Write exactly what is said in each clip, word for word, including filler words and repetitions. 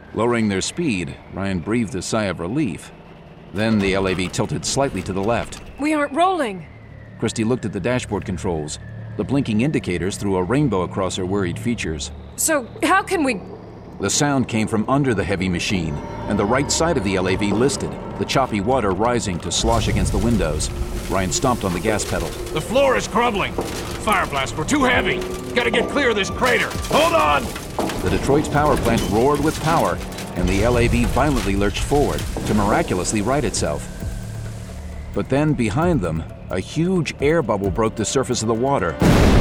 Lowering their speed, Ryan breathed a sigh of relief. Then the L A V tilted slightly to the left. We aren't rolling. Christy looked at the dashboard controls. The blinking indicators threw a rainbow across her worried features. So, how can we... The sound came from under the heavy machine, and the right side of the L A V listed, the choppy water rising to slosh against the windows. Ryan stomped on the gas pedal. The floor is crumbling. Fire blast, we're too heavy. Gotta get clear of this crater. Hold on! The Detroit's power plant roared with power, and the L A V violently lurched forward to miraculously right itself. But then, behind them, a huge air bubble broke the surface of the water.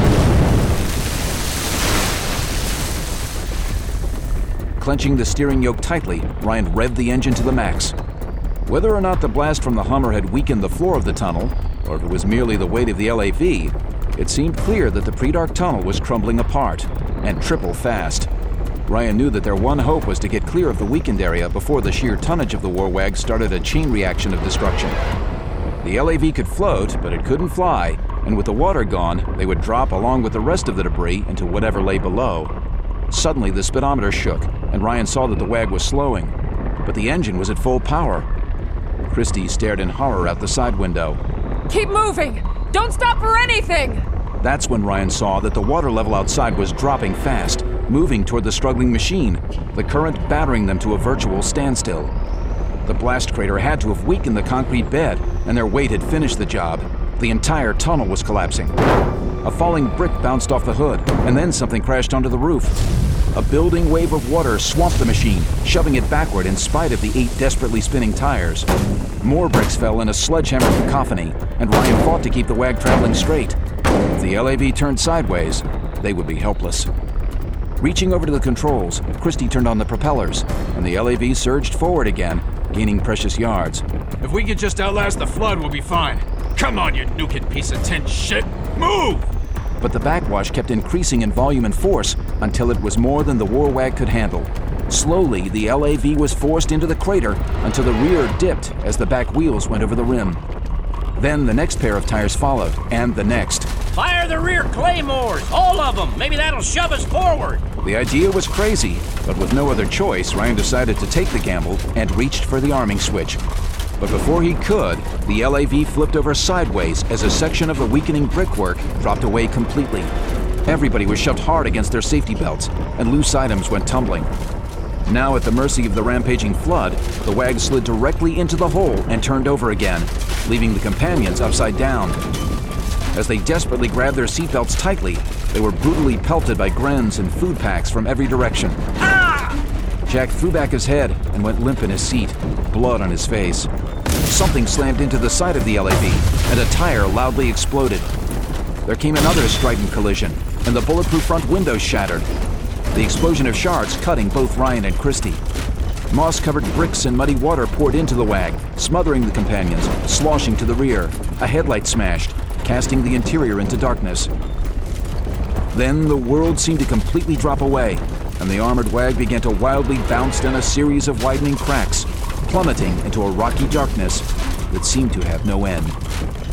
Clenching the steering yoke tightly, Ryan revved the engine to the max. Whether or not the blast from the Hummer had weakened the floor of the tunnel, or if it was merely the weight of the L A V, it seemed clear that the pre-dark tunnel was crumbling apart, and triple fast. Ryan knew that their one hope was to get clear of the weakened area before the sheer tonnage of the Warwag started a chain reaction of destruction. The L A V could float, but it couldn't fly, and with the water gone, they would drop along with the rest of the debris into whatever lay below. Suddenly, the speedometer shook, and Ryan saw that the wag was slowing, but the engine was at full power. Christy stared in horror out the side window. Keep moving! Don't stop for anything! That's when Ryan saw that the water level outside was dropping fast, moving toward the struggling machine, the current battering them to a virtual standstill. The blast crater had to have weakened the concrete bed, and their weight had finished the job. The entire tunnel was collapsing. A falling brick bounced off the hood, and then something crashed onto the roof. A building wave of water swamped the machine, shoving it backward in spite of the eight desperately spinning tires. More bricks fell in a sledgehammer cacophony, and Ryan fought to keep the wag traveling straight. If the L A V turned sideways, they would be helpless. Reaching over to the controls, Christy turned on the propellers, and the L A V surged forward again, gaining precious yards. If we could just outlast the flood, we'll be fine. Come on, you nuking piece of tin shit! Move! But the backwash kept increasing in volume and force until it was more than the Warwag could handle. Slowly, the L A V was forced into the crater until the rear dipped as the back wheels went over the rim. Then the next pair of tires followed, and the next. Fire the rear claymores! All of them! Maybe that'll shove us forward! The idea was crazy, but with no other choice, Ryan decided to take the gamble and reached for the arming switch. But before he could, the L A V flipped over sideways as a section of the weakening brickwork dropped away completely. Everybody was shoved hard against their safety belts, and loose items went tumbling. Now at the mercy of the rampaging flood, the wag slid directly into the hole and turned over again, leaving the companions upside down. As they desperately grabbed their seatbelts tightly, they were brutally pelted by grens and food packs from every direction. Ah! Jack threw back his head and went limp in his seat, blood on his face. Something slammed into the side of the L A V, and a tire loudly exploded. There came another strident collision, and the bulletproof front windows shattered, the explosion of shards cutting both Ryan and Christy. Moss-covered bricks and muddy water poured into the wag, smothering the companions, sloshing to the rear. A headlight smashed, casting the interior into darkness. Then the world seemed to completely drop away, and the armored wag began to wildly bounce down a series of widening cracks, plummeting into a rocky darkness that seemed to have no end.